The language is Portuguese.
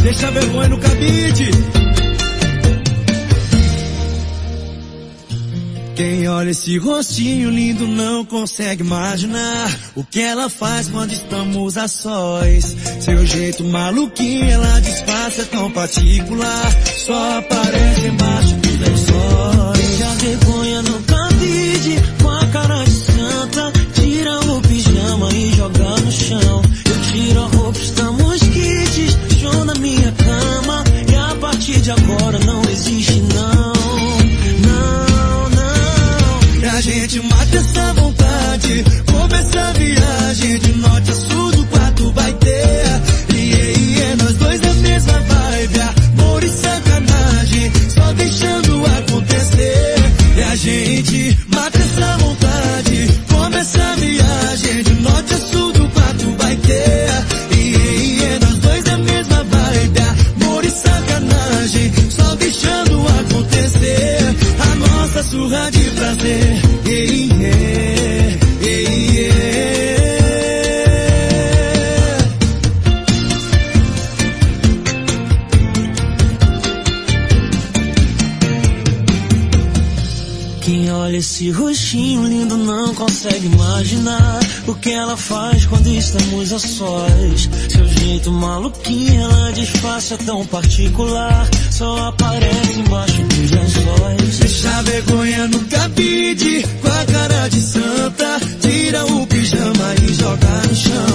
deixa a vergonha no cabide. Quem olha esse rostinho lindo não consegue imaginar o que ela faz quando estamos a sós. Seu jeito maluquinho ela disfarça, é tão particular, só aparece embaixo dos lençóis. Deixa a vergonha no cabide, com a cara de santa, tira o pijama e joga no chão. Eu tiro a roupa, estamos kits, show na minha cama, e a partir de agora não existe não. A gente mata essa vontade, começa a viagem de norte a sul do quarto vai ter. E nós dois a mesma vibe, amor e sacanagem, só deixando acontecer. E a gente mata essa vontade, começa a viagem de norte a sul do quarto vai ter. E nós dois a mesma vibe, amor e sacanagem, só deixando acontecer. A nossa surra de prazer. Quem olha esse rostinho lindo não consegue imaginar o que ela faz quando estamos a sós. Seu jeito maluquinho ela disfarça, tão particular, só aparece embaixo dos lençóis. Deixa a vergonha no cabide, com a cara de santa, tira o pijama e joga no chão.